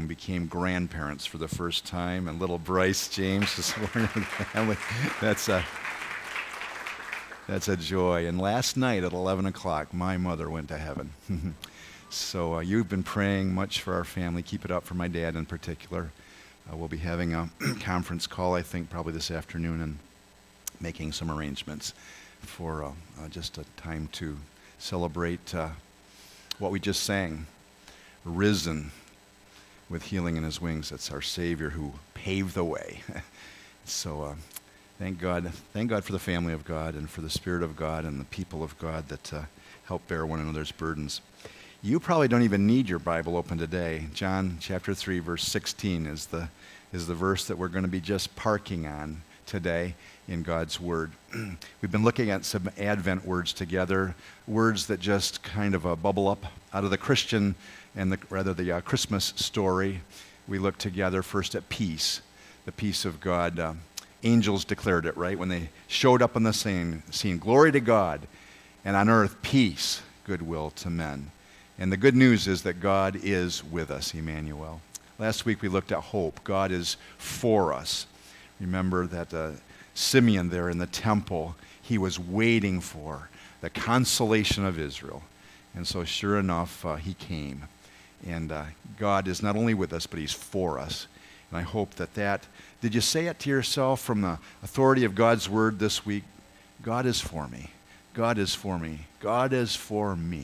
became grandparents for the first time, and little Bryce James is born in the family. That's a joy. And last night at 11 o'clock, my mother went to heaven. So you've been praying much for our family. Keep it up for my dad in particular. We'll be having a conference call, I think, probably this afternoon, and making some arrangements for just a time to celebrate what we just sang, risen with healing in his wings. That's our Savior who paved the way. So thank God for the family of God and for the Spirit of God and the people of God that help bear one another's burdens. You probably don't even need your Bible open today. John chapter 3, verse 16 is the verse that we're going to be just parking on today in God's Word. We've been looking at some Advent words together, words that just kind of bubble up out of the Christian and the Christmas story. We looked together first at peace, the peace of God. Angels declared it, right? When they showed up on the scene, glory to God, and on earth peace, goodwill to men. And the good news is that God is with us, Emmanuel. Last week we looked at hope. God is for us. Remember that Simeon there in the temple, he was waiting for the consolation of Israel. And so sure enough, he came. And God is not only with us, but he's for us. And I hope that, did you say it to yourself from the authority of God's Word this week? God is for me. God is for me. God is for me.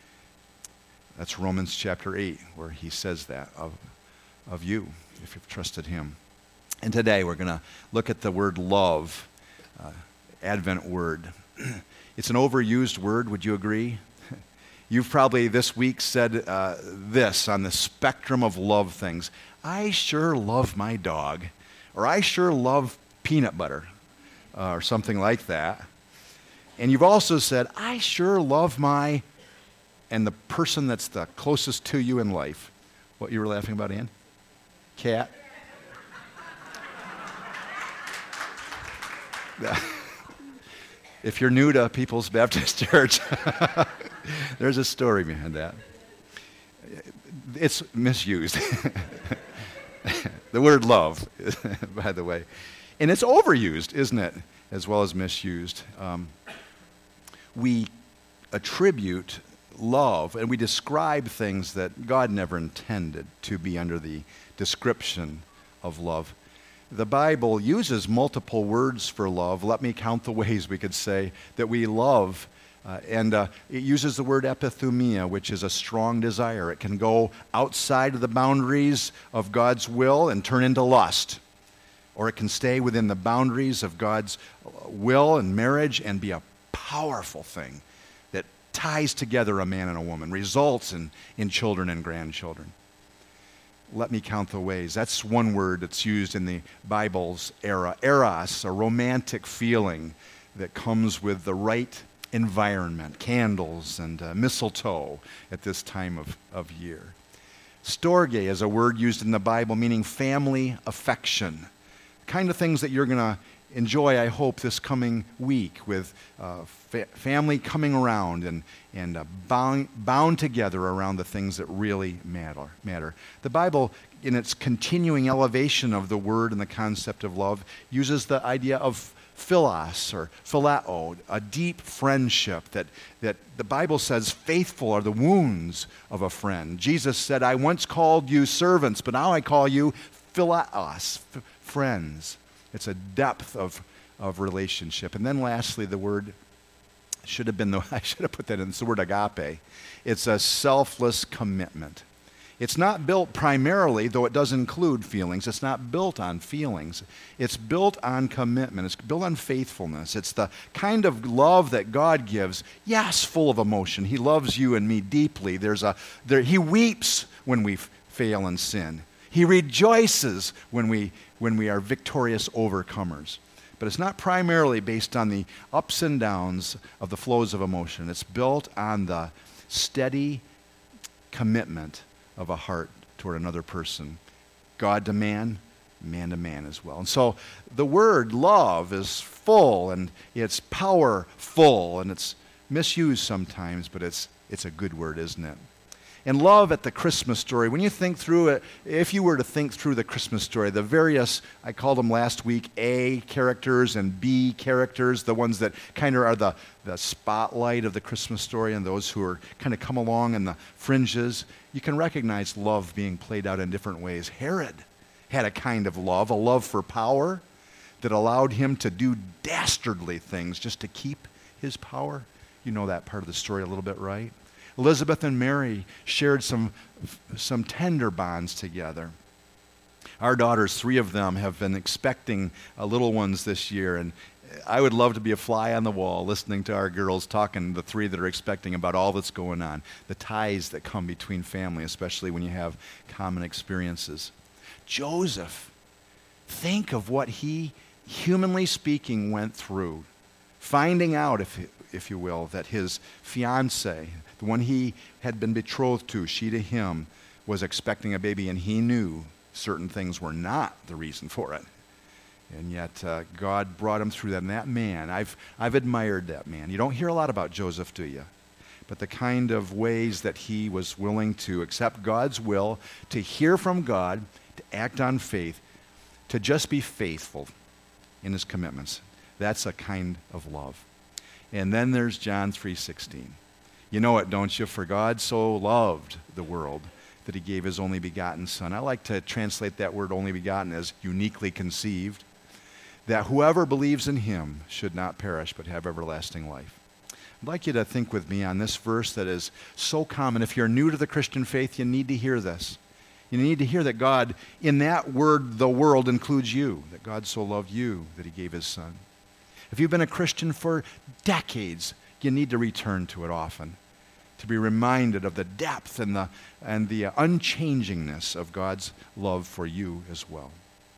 That's Romans chapter 8, where he says that of you, if you've trusted him. And today we're going to look at the word love, Advent word. It's an overused word, would you agree? You've probably this week said this on the spectrum of love things. I sure love my dog, or I sure love peanut butter, or something like that. And you've also said, I sure love my, and the person that's the closest to you in life. What you were laughing about, Ann? Cat? If you're new to People's Baptist Church, there's a story behind that. It's misused. The word love, by the way. And it's overused, isn't it? As well as misused. We attribute love, and we describe things that God never intended to be under the description of love. The Bible uses multiple words for love. Let me count the ways we could say that we love. And it uses the word epithumia, which is a strong desire. It can go outside of the boundaries of God's will and turn into lust. Or it can stay within the boundaries of God's will and marriage and be a powerful thing that ties together a man and a woman, results in children and grandchildren. Let me count the ways. That's one word that's used in the Bible's era. Eros, a romantic feeling that comes with the right environment, candles and mistletoe at this time of year. Storge is a word used in the Bible meaning family affection. Kind of things that you're going to enjoy, I hope, this coming week with family coming around and bound together around the things that really matter. The Bible, in its continuing elevation of the word and the concept of love, uses the idea of philos or phileo, a deep friendship that the Bible says faithful are the wounds of a friend. Jesus said, I once called you servants, but now I call you phileos, friends. It's a depth of relationship. And then lastly, the word I should have put that in, it's the word agape. It's a selfless commitment. It's not built primarily, though it does include feelings, it's not built on feelings. It's built on commitment. It's built on faithfulness. It's the kind of love that God gives, yes, full of emotion. He loves you and me deeply. He weeps when we fail and sin. He rejoices when we are victorious overcomers. But it's not primarily based on the ups and downs of the flows of emotion. It's built on the steady commitment of a heart toward another person. God to man, man to man as well. And so the word love is full and it's powerful and it's misused sometimes, but it's a good word, isn't it? And love at the Christmas story, when you think through it, if you were to think through the Christmas story, the various, I called them last week, A characters and B characters, the ones that kind of are the spotlight of the Christmas story and those who are kind of come along in the fringes, you can recognize love being played out in different ways. Herod had a kind of love, a love for power that allowed him to do dastardly things just to keep his power. You know that part of the story a little bit, right? Elizabeth and Mary shared some tender bonds together. Our daughters, 3 of them, have been expecting little ones this year, and I would love to be a fly on the wall listening to our girls talking, the 3 that are expecting, about all that's going on, the ties that come between family, especially when you have common experiences. Joseph, think of what he, humanly speaking, went through, finding out, if you will, that his fiancée, the one he had been betrothed to, she to him, was expecting a baby, and he knew certain things were not the reason for it. And yet God brought him through that. And that man, I've admired that man. You don't hear a lot about Joseph, do you? But the kind of ways that he was willing to accept God's will, to hear from God, to act on faith, to just be faithful in his commitments. That's a kind of love. And then there's John 3:16. You know it, don't you? For God so loved the world that he gave his only begotten Son. I like to translate that word only begotten as uniquely conceived, that whoever believes in him should not perish but have everlasting life. I'd like you to think with me on this verse that is so common. If you're new to the Christian faith, you need to hear this. You need to hear that God, in that word, the world, includes you, that God so loved you that he gave his Son. If you've been a Christian for decades, you need to return to it often, to be reminded of the depth and the unchangingness of God's love for you as well.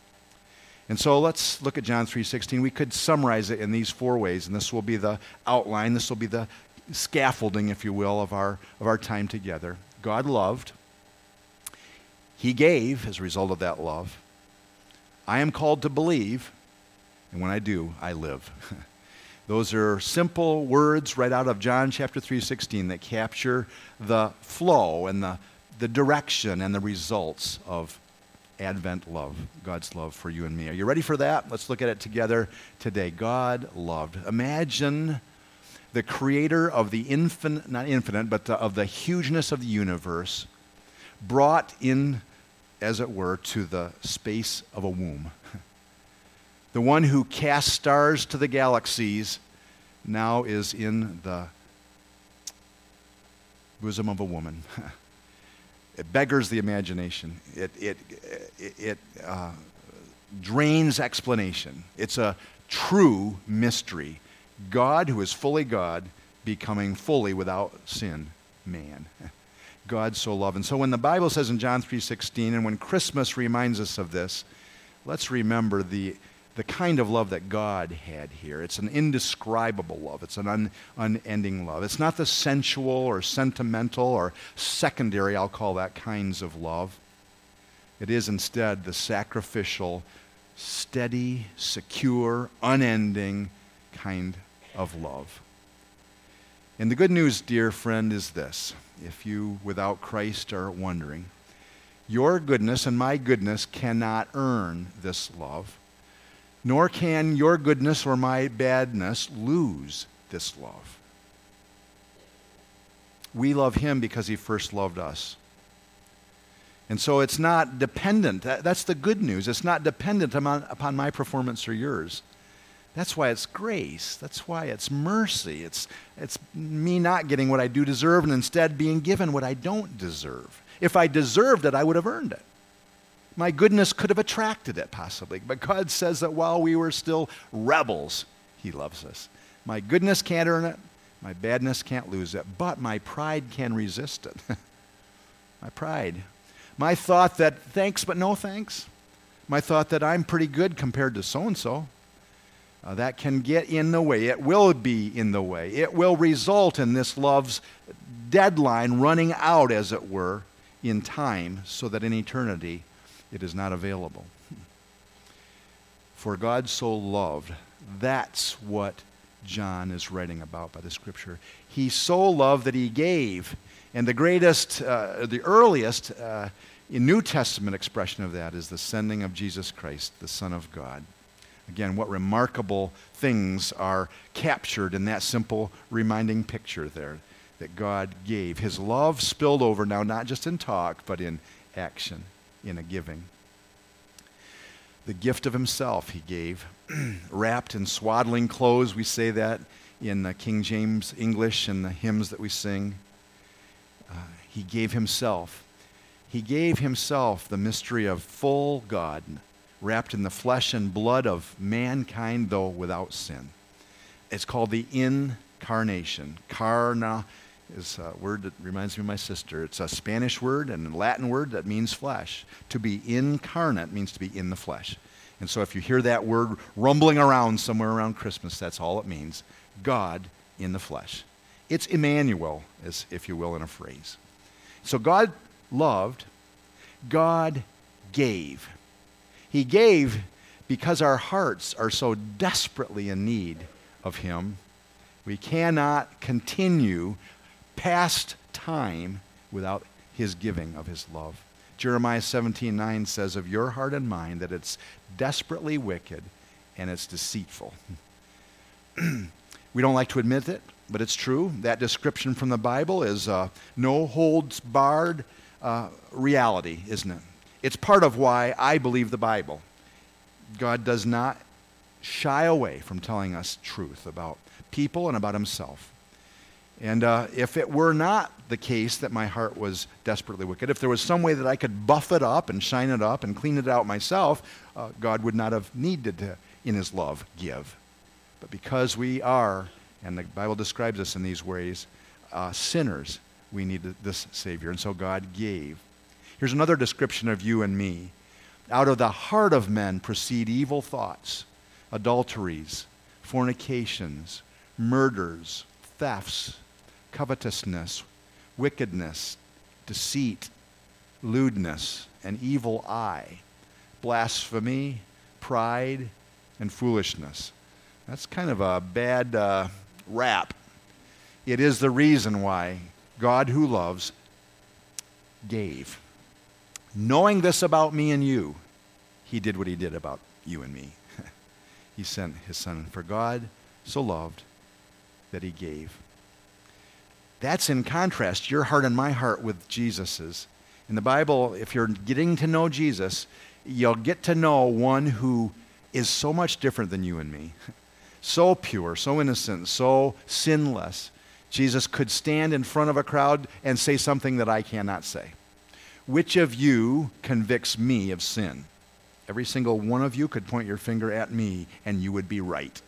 And so let's look at John 3:16. We could summarize it in these 4 ways, and this will be the outline. This will be the scaffolding, if you will, of our time together. God loved. He gave as a result of that love. I am called to believe, and when I do, I live. Those are simple words right out of John chapter 3:16 that capture the flow and the direction and the results of Advent love, God's love for you and me. Are you ready for that? Let's look at it together today. God loved. Imagine the creator of the infinite, not infinite, but of the hugeness of the universe brought in, as it were, to the space of a womb. The one who cast stars to the galaxies now is in the bosom of a woman. It beggars the imagination. It drains explanation. It's a true mystery. God, who is fully God, becoming fully without sin man. God so loved. And so when the Bible says in John 3:16, and when Christmas reminds us of this, let's remember the kind of love that God had here. It's an indescribable love. It's an unending love. It's not the sensual or sentimental or secondary, I'll call that, kinds of love. It is instead the sacrificial, steady, secure, unending kind of love. And the good news, dear friend, is this. If you, without Christ, are wondering, your goodness and my goodness cannot earn this love, nor can your goodness or my badness lose this love. We love him because he first loved us. And so it's not dependent. That's the good news. It's not dependent upon my performance or yours. That's why it's grace. That's why it's mercy. It's me not getting what I do deserve and instead being given what I don't deserve. If I deserved it, I would have earned it. My goodness could have attracted it, possibly. But God says that while we were still rebels, he loves us. My goodness can't earn it. My badness can't lose it. But my pride can resist it. My pride. My thought that thanks but no thanks. My thought that I'm pretty good compared to so-and-so. That can get in the way. It will be in the way. It will result in this love's deadline running out, as it were, in time, so that in eternity it is not available. For God so loved, that's what John is writing about by the Scripture. He so loved that he gave. And the greatest, the earliest New Testament expression of that is the sending of Jesus Christ, the Son of God. Again, what remarkable things are captured in that simple reminding picture there that God gave. His love spilled over now, not just in talk, but in action, in a giving. The gift of himself he gave, wrapped in swaddling clothes. We say that in the King James English and the hymns that we sing. He gave himself. He gave himself the mystery of full God, wrapped in the flesh and blood of mankind, though without sin. It's called the incarnation. Carna is a word that reminds me of my sister. It's a Spanish word and a Latin word that means flesh. To be incarnate means to be in the flesh. And so if you hear that word rumbling around somewhere around Christmas, that's all it means. God in the flesh. It's Emmanuel, as if you will, in a phrase. So God loved, God gave. He gave because our hearts are so desperately in need of him. We cannot continue past time without his giving of his love. Jeremiah 17:9 says of your heart and mind that it's desperately wicked and it's deceitful. We don't like to admit it, but it's true. That description from the Bible is no holds barred reality, isn't it? It's part of why I believe the Bible. God does not shy away from telling us truth about people and about himself. And if it were not the case that my heart was desperately wicked, if there was some way that I could buff it up and shine it up and clean it out myself, God would not have needed to, in his love, give. But because we are, and the Bible describes us in these ways, sinners, we need this Savior. And so God gave. Here's another description of you and me. Out of the heart of men proceed evil thoughts, adulteries, fornications, murders, thefts, covetousness, wickedness, deceit, lewdness, an evil eye, blasphemy, pride, and foolishness. That's kind of a bad rap. It is the reason why God who loves gave. Knowing this about me and you, he did what he did about you and me. He sent his Son. For God so loved that he gave. That's in contrast, your heart and my heart with Jesus's. In the Bible, if you're getting to know Jesus, you'll get to know one who is so much different than you and me. So pure, so innocent, so sinless. Jesus could stand in front of a crowd and say something that I cannot say. Which of you convicts me of sin? Every single one of you could point your finger at me and you would be right.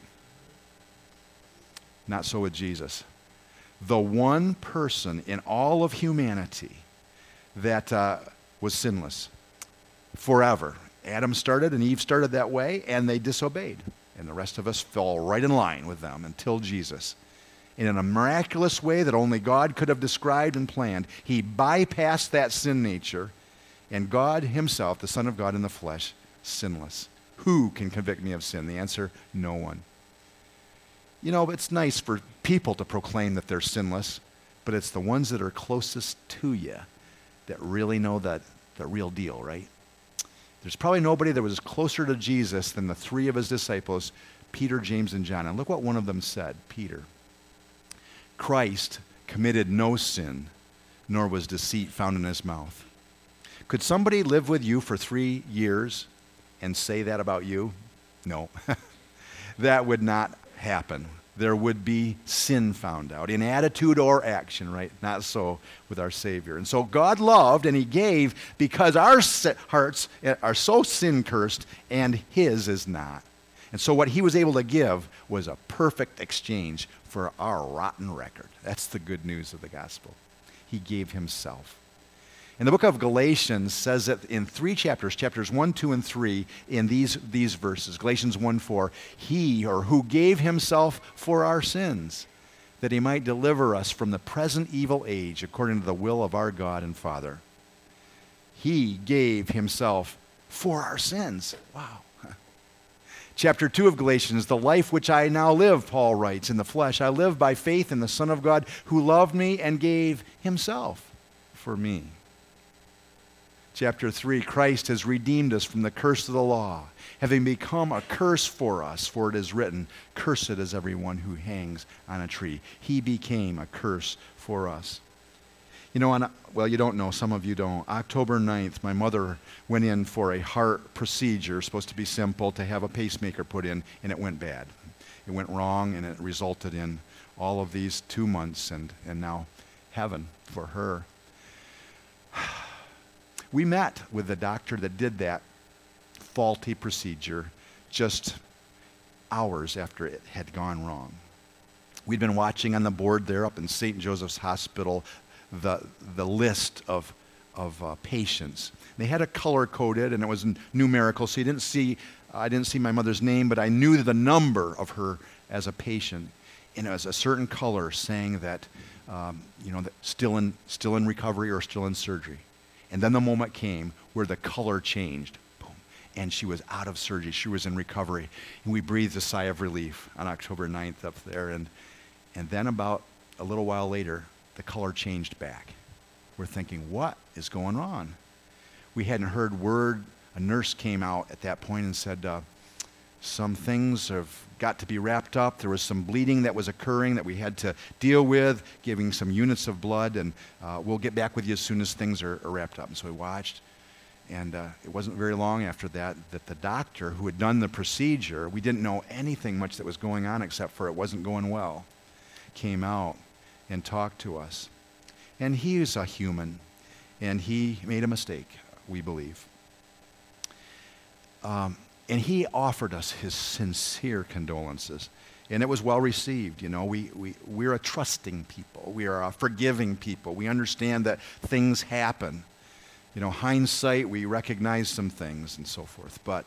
Not so with Jesus. The one person in all of humanity that was sinless forever. Adam started and Eve started that way, and they disobeyed. And the rest of us fell right in line with them until Jesus. And in a miraculous way that only God could have described and planned, he bypassed that sin nature, and God himself, the Son of God in the flesh, sinless. Who can convict me of sin? The answer, no one. You know, it's nice for people to proclaim that they're sinless, but it's the ones that are closest to you that really know the real deal, right? There's probably nobody that was closer to Jesus than the three of his disciples, Peter, James, and John. And look what one of them said, Peter. Christ committed no sin, nor was deceit found in his mouth. Could somebody live with you for 3 years and say that about you? No. That would not happen. There would be sin found out in attitude or action, right? Not so with our Savior. And so God loved and he gave because our hearts are so sin-cursed and his is not. And so what he was able to give was a perfect exchange for our rotten record. That's the good news of the gospel. He gave himself. And the book of Galatians says it in 3 chapters, chapters 1, 2, and 3, in these verses. Galatians 1:4, he or who gave himself for our sins, that he might deliver us from the present evil age according to the will of our God and Father. He gave himself for our sins. Wow. Chapter 2 of Galatians, the life which I now live, Paul writes, in the flesh, I live by faith in the Son of God who loved me and gave himself for me. Chapter 3, Christ has redeemed us from the curse of the law, having become a curse for us, for it is written, cursed is everyone who hangs on a tree. He became a curse for us. You know, you don't know, some of you don't. October 9th, my mother went in for a heart procedure, supposed to be simple, to have a pacemaker put in, and it went bad. It went wrong, and it resulted in all of these 2 months and now heaven for her. We met with the doctor that did that faulty procedure just hours after it had gone wrong. We'd been watching on the board there up in St. Joseph's Hospital the list of patients. They had it color-coded, and it was numerical, so I didn't see my mother's name, but I knew the number of her as a patient. And it was a certain color saying that, that still in recovery or still in surgery. And then the moment came where the color changed. Boom. And she was out of surgery. She was in recovery. And we breathed a sigh of relief on October 9th up there. And then about a little while later, the color changed back. We're thinking, what is going on? We hadn't heard word. A nurse came out at that point and said, some things have got to be wrapped up. There was some bleeding that was occurring that we had to deal with, giving some units of blood, and we'll get back with you as soon as things are wrapped up. And so we watched, and it wasn't very long after that the doctor who had done the procedure, we didn't know anything much that was going on except for it wasn't going well, came out and talked to us. And he is a human, and he made a mistake, we believe. And he offered us his sincere condolences. And it was well received. You know, we're a trusting people. We are a forgiving people. We understand that things happen. You know, hindsight, we recognize some things and so forth. But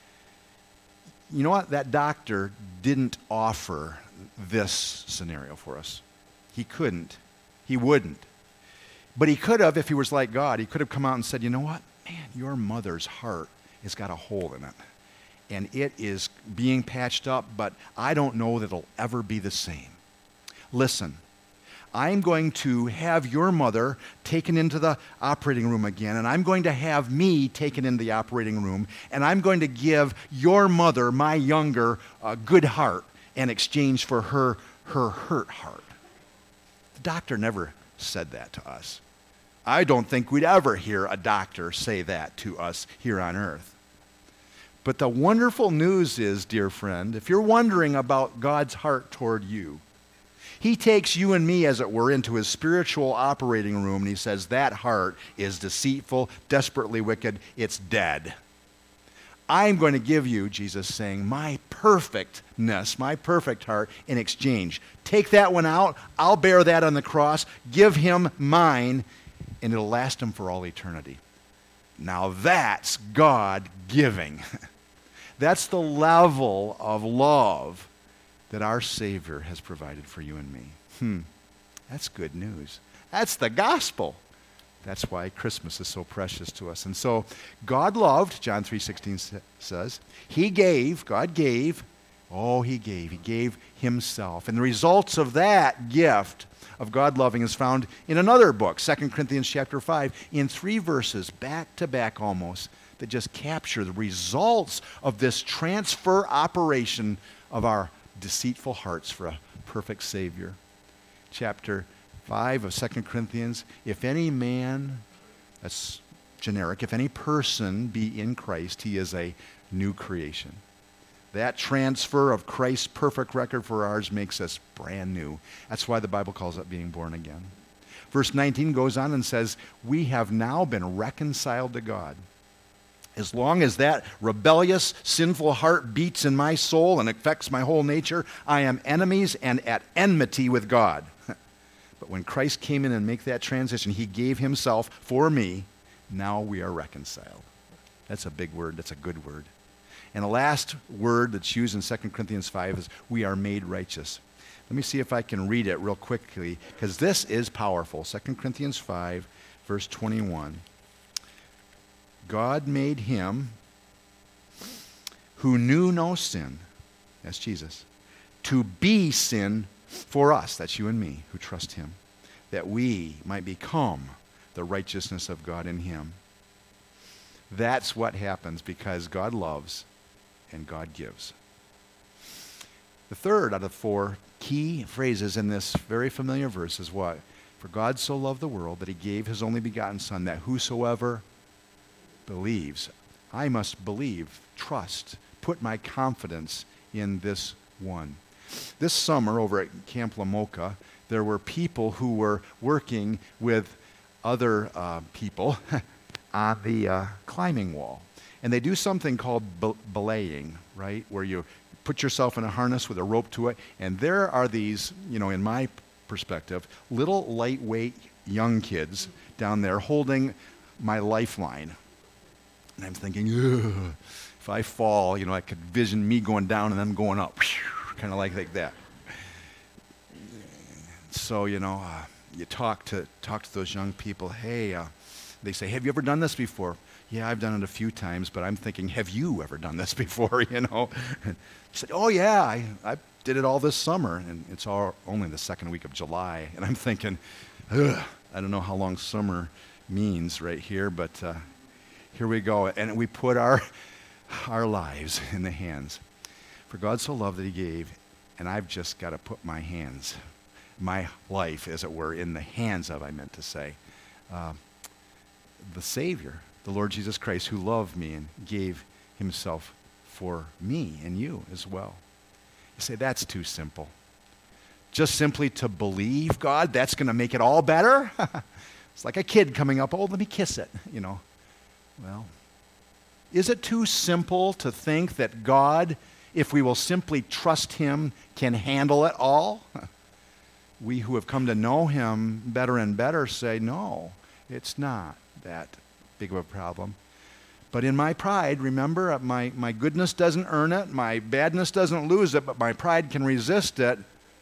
you know what? That doctor didn't offer this scenario for us. He couldn't. He wouldn't. But he could have, if he was like God, he could have come out and said, you know what? Man, your mother's heart has got a hole in it. And it is being patched up, but I don't know that it'll ever be the same. Listen, I'm going to have your mother taken into the operating room again, and I'm going to have me taken into the operating room, and I'm going to give your mother, my younger, a good heart in exchange for her hurt heart. The doctor never said that to us. I don't think we'd ever hear a doctor say that to us here on earth. But the wonderful news is, dear friend, if you're wondering about God's heart toward you, he takes you and me, as it were, into his spiritual operating room, and he says, that heart is deceitful, desperately wicked, it's dead. I'm going to give you, Jesus saying, my perfectness, my perfect heart in exchange. Take that one out, I'll bear that on the cross, give him mine, and it'll last him for all eternity. Now that's God giving. That's the level of love that our Savior has provided for you and me. That's good news. That's the gospel. That's why Christmas is so precious to us. And so God loved, John 3:16 says. He gave, God gave. Oh, he gave himself. And the results of that gift of God loving is found in another book, 2 Corinthians chapter 5, in 3 verses, back to back almost, that just capture the results of this transfer operation of our deceitful hearts for a perfect Savior. Chapter 5 of 2 Corinthians, if any man, that's generic, if any person be in Christ, he is a new creation. That transfer of Christ's perfect record for ours makes us brand new. That's why the Bible calls it being born again. Verse 19 goes on and says, we have now been reconciled to God. As long as that rebellious, sinful heart beats in my soul and affects my whole nature, I am enemies and at enmity with God. But when Christ came in and made that transition, he gave himself for me. Now we are reconciled. That's a big word. That's a good word. And the last word that's used in 2 Corinthians 5 is we are made righteous. Let me see if I can read it real quickly, because this is powerful. 2 Corinthians 5, verse 21. God made him who knew no sin, that's Jesus, to be sin for us, that's you and me, who trust him, that we might become the righteousness of God in him. That's what happens because God loves and God gives. The third out of four key phrases in this very familiar verse is what? For God so loved the world that he gave his only begotten Son, that whosoever believes. I must believe, trust, put my confidence in this one. This summer over at Camp Lamoka, there were people who were working with other people on the climbing wall. And they do something called belaying, right? Where you put yourself in a harness with a rope to it. And there are these, in my perspective, little lightweight young kids down there holding my lifeline. And I'm thinking, ugh, if I fall, I could vision me going down and them going up, kind of like that. So, you talk to those young people. Hey, they say, have you ever done this before? Yeah, I've done it a few times, but I'm thinking, have you ever done this before, And said, oh yeah, I did it all this summer, and it's only the second week of July, and I'm thinking, ugh, I don't know how long summer means right here, but here we go, and we put our lives in the hands. For God so loved that he gave, and I've just got to put my life, as it were, in the hands of, I meant to say, the Savior, the Lord Jesus Christ, who loved me and gave himself for me and you as well. You say, that's too simple. Just simply to believe God, that's going to make it all better? It's like a kid coming up, oh, let me kiss it, Well, is it too simple to think that God, if we will simply trust him, can handle it all? We who have come to know him better and better say, no, it's not that big of a problem. But in my pride, remember, my goodness doesn't earn it, my badness doesn't lose it, but my pride can resist it.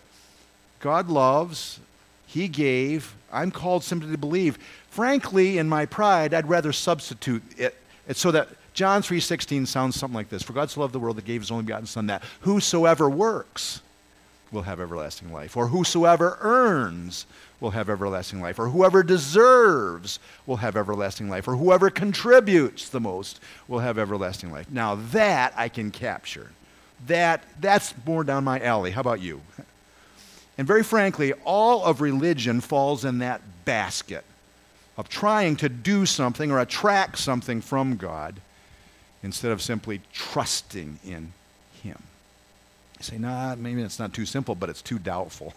God loves, he gave, I'm called simply to believe. Frankly, in my pride, I'd rather substitute it so that John 3:16 sounds something like this. For God so loved the world that gave his only begotten Son, that whosoever works will have everlasting life, or whosoever earns will have everlasting life, or whoever deserves will have everlasting life, or whoever contributes the most will have everlasting life. Now that I can capture. That's more down my alley. How about you? And very frankly, all of religion falls in that basket of trying to do something or attract something from God instead of simply trusting in him. You say, nah, maybe it's not too simple, but it's too doubtful.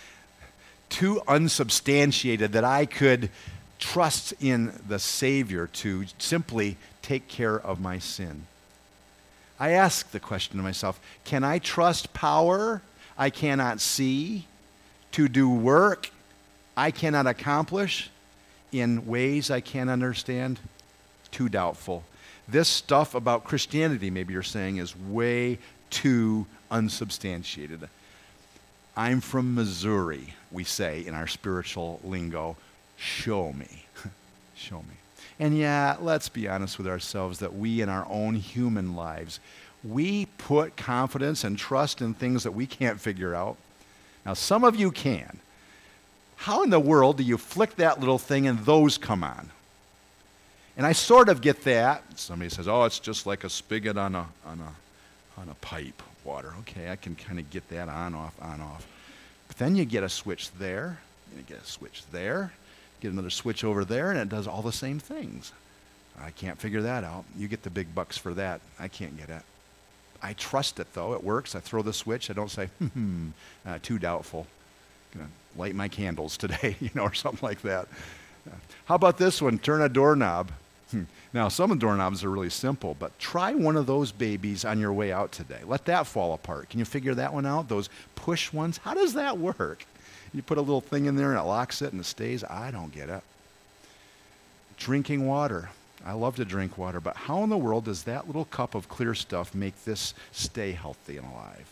Too unsubstantiated that I could trust in the Savior to simply take care of my sin. I ask the question to myself, can I trust power I cannot see to do work I cannot accomplish in ways I can't understand? Too doubtful. This stuff about Christianity, maybe you're saying, is way too unsubstantiated. I'm from Missouri, we say in our spiritual lingo. Show me. Show me. And yeah, let's be honest with ourselves that we in our own human lives, we put confidence and trust in things that we can't figure out. Now, some of you can. How in the world do you flick that little thing and those come on? And I sort of get that. Somebody says, oh, it's just like a spigot on a pipe. Water. Okay, I can kind of get that on, off. But then you get a switch there, and you get a switch there, get another switch over there, and it does all the same things. I can't figure that out. You get the big bucks for that. I can't get it. I trust it, though. It works. I throw the switch. I don't say, too doubtful. Gonna light my candles today, or something like that. How about this one? Turn a doorknob. Now, some of the doorknobs are really simple, but try one of those babies on your way out today. Let that fall apart. Can you figure that one out? Those push ones? How does that work? You put a little thing in there and it locks it and it stays? I don't get it. Drinking water. I love to drink water, but how in the world does that little cup of clear stuff make this stay healthy and alive?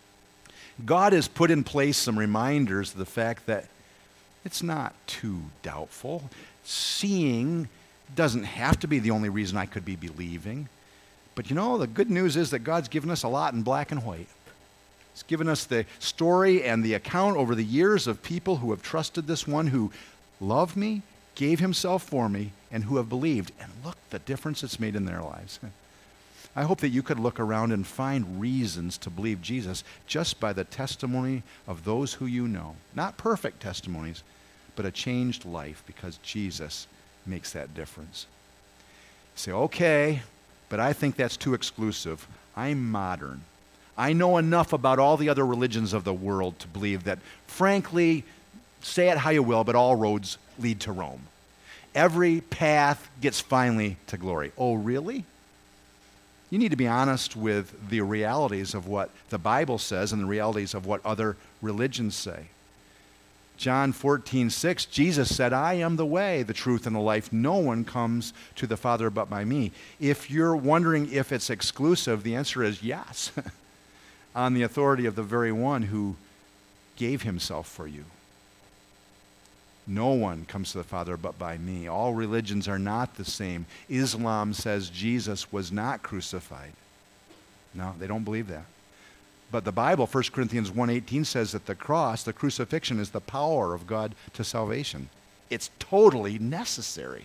God has put in place some reminders of the fact that it's not too doubtful. Seeing doesn't have to be the only reason I could be believing, But the good news is that God's given us a lot in black and white. He's given us the story and the account over the years of people who have trusted this one who loved me, gave himself for me, and who have believed. And look the difference it's made in their lives. I hope that you could look around and find reasons to believe Jesus just by the testimony of those who you know. Not perfect testimonies, but a changed life, because Jesus makes that difference. You say, okay, but I think that's too exclusive. I'm modern. I know enough about all the other religions of the world to believe that, frankly, say it how you will, but all roads lead to Rome. Every path gets finally to glory. Oh, really? You need to be honest with the realities of what the Bible says and the realities of what other religions say. John 14:6, Jesus said, I am the way, the truth, and the life. No one comes to the Father but by me. If you're wondering if it's exclusive, the answer is yes, on the authority of the very one who gave himself for you. No one comes to the Father but by me. All religions are not the same. Islam says Jesus was not crucified. No, they don't believe that. But the Bible, 1 Corinthians 1:18, says that the cross, the crucifixion, is the power of God to salvation. It's totally necessary.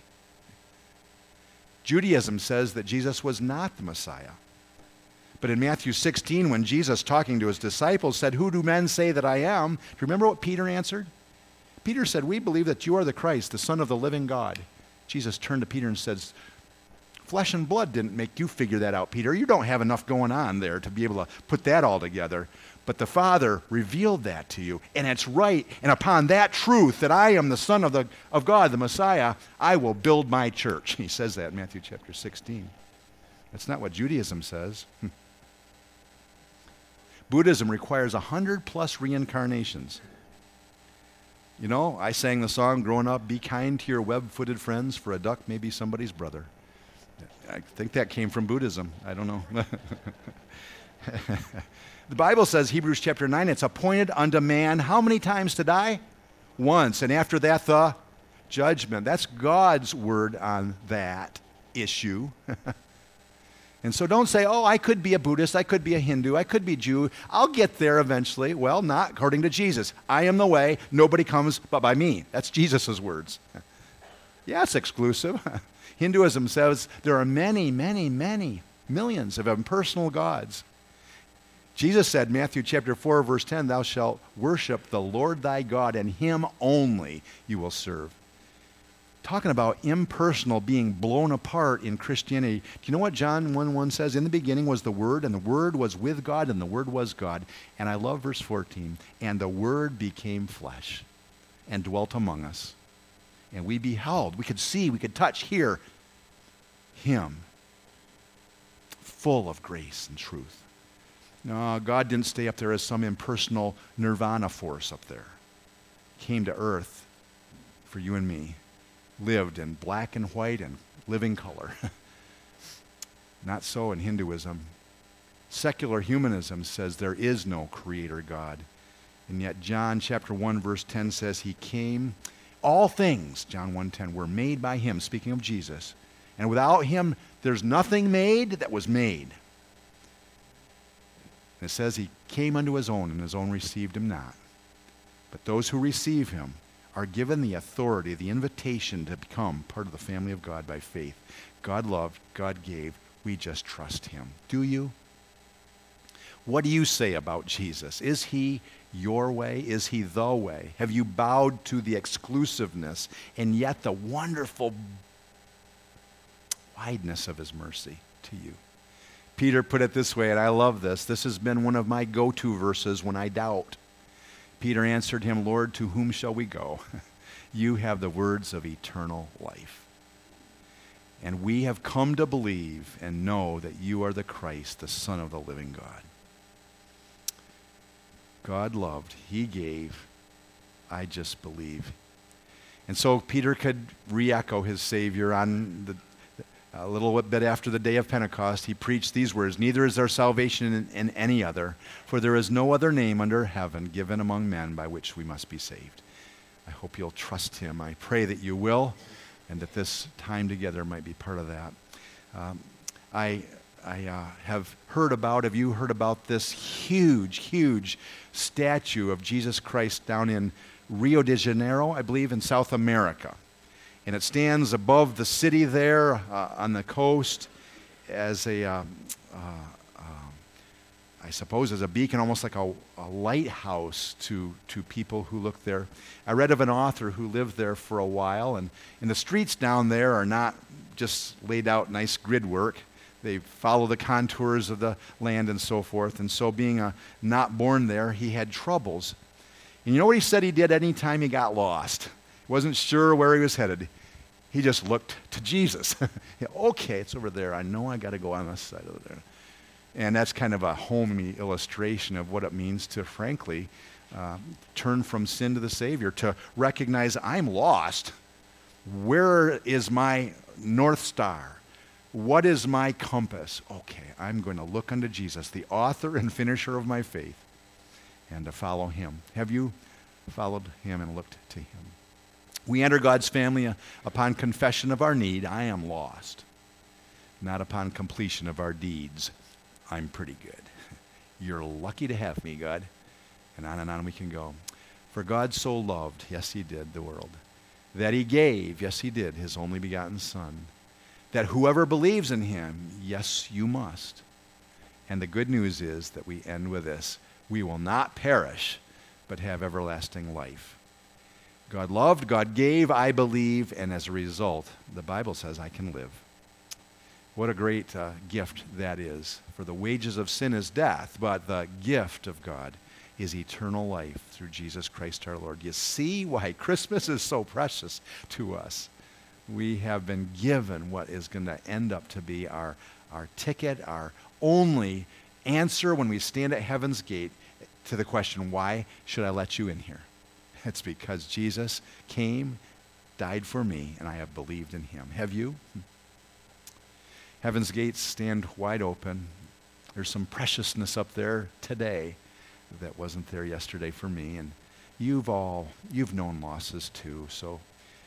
Judaism says that Jesus was not the Messiah. But in Matthew 16, when Jesus, talking to his disciples, said, who do men say that I am? Do you remember what Peter answered? Peter said, we believe that you are the Christ, the Son of the living God. Jesus turned to Peter and says, flesh and blood didn't make you figure that out, Peter. You don't have enough going on there to be able to put that all together. But the Father revealed that to you, and it's right. And upon that truth that I am the Son of God, the Messiah, I will build my church. He says that in Matthew chapter 16. That's not what Judaism says. Buddhism requires 100+ reincarnations. I sang the song growing up, be kind to your web-footed friends, for a duck may be somebody's brother. I think that came from Buddhism. I don't know. The Bible says, Hebrews chapter 9, it's appointed unto man how many times to die? Once. And after that, the judgment. That's God's word on that issue. And so don't say, I could be a Buddhist, I could be a Hindu, I could be Jew. I'll get there eventually. Well, not according to Jesus. I am the way. Nobody comes but by me. That's Jesus' words. Yeah, it's exclusive. Hinduism says there are many, many, many millions of impersonal gods. Jesus said, Matthew chapter 4, verse 10, thou shalt worship the Lord thy God, and him only you will serve. Talking about impersonal, being blown apart in Christianity. Do you know what John 1:1 says? In the beginning was the Word, and the Word was with God, and the Word was God. And I love verse 14. And the Word became flesh and dwelt among us. And we beheld, we could see, we could touch, hear him, full of grace and truth. No, God didn't stay up there as some impersonal nirvana force up there. He came to earth for you and me. Lived in black and white and living color. Not so in Hinduism. Secular humanism says there is no creator God. And yet John chapter 1 verse 10 says he came, all things, John 1:10, were made by him, speaking of Jesus. And without him, there's nothing made that was made. And it says he came unto his own, and his own received him not. But those who receive him are given the authority, the invitation to become part of the family of God by faith. God loved, God gave, we just trust him. Do you? What do you say about Jesus? Is he your way? Is he the way? Have you bowed to the exclusiveness and yet the wonderful wideness of his mercy to you? Peter put it this way, and I love this. This has been one of my go-to verses when I doubt. Peter answered him, Lord, to whom shall we go? You have the words of eternal life. And we have come to believe and know that you are the Christ, the Son of the living God. God loved, he gave, I just believe. And so Peter could re-echo his Savior on a little bit after the day of Pentecost. He preached these words, neither is there salvation in any other, for there is no other name under heaven given among men by which we must be saved. I hope you'll trust him. I pray that you will, and that this time together might be part of that. I have heard about, have you heard about this huge, huge statue of Jesus Christ down in Rio de Janeiro, I believe, in South America? And it stands above the city there on the coast as I suppose as a beacon, almost like a lighthouse to people who look there. I read of an author who lived there for a while, and the streets down there are not just laid out nice grid work. They follow the contours of the land and so forth. And so being not born there, he had troubles. And you know what he said he did any time he got lost? Wasn't sure where he was headed. He just looked to Jesus. Okay, it's over there. I know I got to go on this side over there. And that's kind of a homey illustration of what it means to, frankly, turn from sin to the Savior, to recognize I'm lost. Where is my North Star? What is my compass? Okay, I'm going to look unto Jesus, the author and finisher of my faith, and to follow him. Have you followed him and looked to him? We enter God's family upon confession of our need. I am lost. Not upon completion of our deeds. I'm pretty good. You're lucky to have me, God. And on we can go. For God so loved, yes, he did, the world, that he gave, yes, he did, his only begotten Son, that whoever believes in him, yes, you must. And the good news is that we end with this. We will not perish, but have everlasting life. God loved, God gave, I believe, and as a result, the Bible says I can live. What a great gift that is. For the wages of sin is death, but the gift of God is eternal life through Jesus Christ our Lord. You see why Christmas is so precious to us. We have been given what is going to end up to be our ticket, our only answer when we stand at heaven's gate to the question, why should I let you in here? It's because Jesus came, died for me, and I have believed in him. Have you? Heaven's gates stand wide open. There's some preciousness up there today that wasn't there yesterday for me. And you've known losses too. So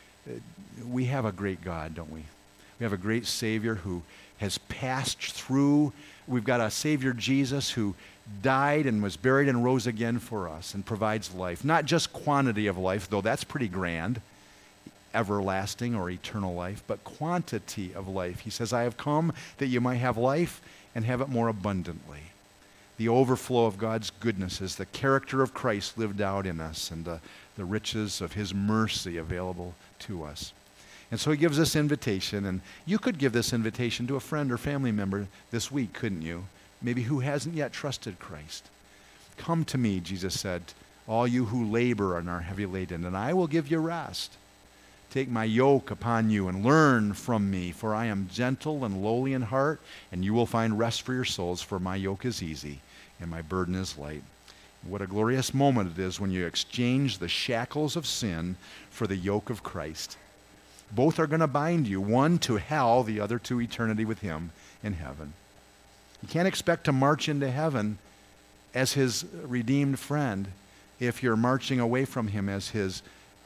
we have a great God, don't we? We have a great Savior who has passed through. We've got a Savior, Jesus, who died and was buried and rose again for us and provides life. Not just quantity of life, though that's pretty grand, everlasting or eternal life, but quantity of life. He says, I have come that you might have life and have it more abundantly. The overflow of God's goodness is the character of Christ lived out in us and the riches of his mercy available to us. And so he gives this invitation, and you could give this invitation to a friend or family member this week, couldn't you? Maybe who hasn't yet trusted Christ. Come to me, Jesus said, all you who labor and are heavy laden, and I will give you rest. Take my yoke upon you and learn from me, for I am gentle and lowly in heart, and you will find rest for your souls, for my yoke is easy and my burden is light. What a glorious moment it is when you exchange the shackles of sin for the yoke of Christ. Both are going to bind you, one to hell, the other to eternity with him in heaven. You can't expect to march into heaven as his redeemed friend if you're marching away from him as his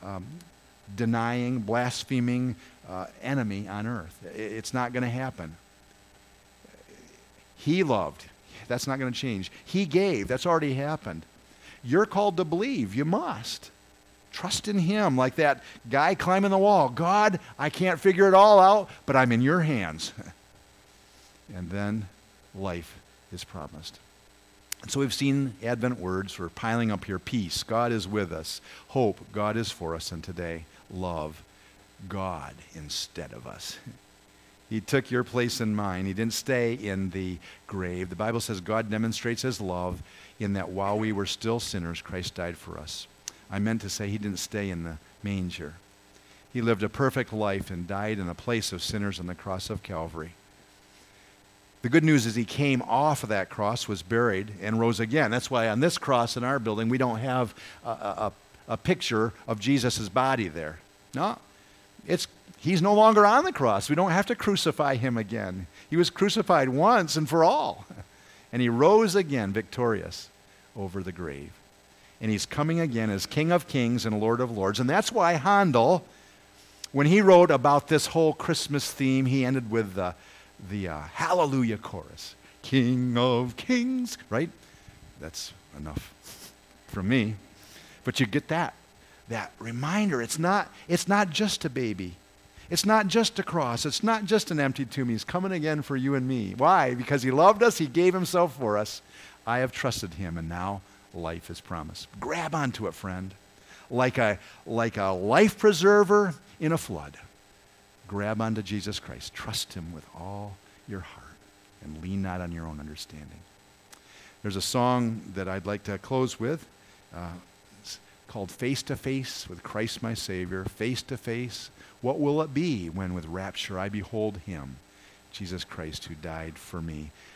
denying, blaspheming enemy on earth. It's not going to happen. He loved. That's not going to change. He gave. That's already happened. You're called to believe. You must. Trust in him like that guy climbing the wall. God, I can't figure it all out, but I'm in your hands. And then life is promised. And so we've seen Advent words. We're piling up here. Peace, God is with us. Hope, God is for us. And today, love, God instead of us. He took your place and mine. He didn't stay in the grave. The Bible says God demonstrates his love in that while we were still sinners, Christ died for us. I meant to say he didn't stay in the manger. He lived a perfect life and died in the place of sinners on the cross of Calvary. The good news is he came off of that cross, was buried, and rose again. That's why on this cross in our building, we don't have a picture of Jesus' body there. No, he's no longer on the cross. We don't have to crucify him again. He was crucified once and for all. And he rose again victorious over the grave. And he's coming again as King of Kings and Lord of Lords. And that's why Handel, when he wrote about this whole Christmas theme, he ended with the Hallelujah chorus. King of Kings, right? That's enough from me. But you get that reminder. It's not just a baby. It's not just a cross. It's not just an empty tomb. He's coming again for you and me. Why? Because he loved us. He gave himself for us. I have trusted him, and now life is promised. Grab onto it, friend. Like a life preserver in a flood. Grab onto Jesus Christ. Trust him with all your heart, and lean not on your own understanding. There's a song that I'd like to close with. It's called Face to Face with Christ my Savior. Face to face. What will it be when with rapture I behold him, Jesus Christ who died for me?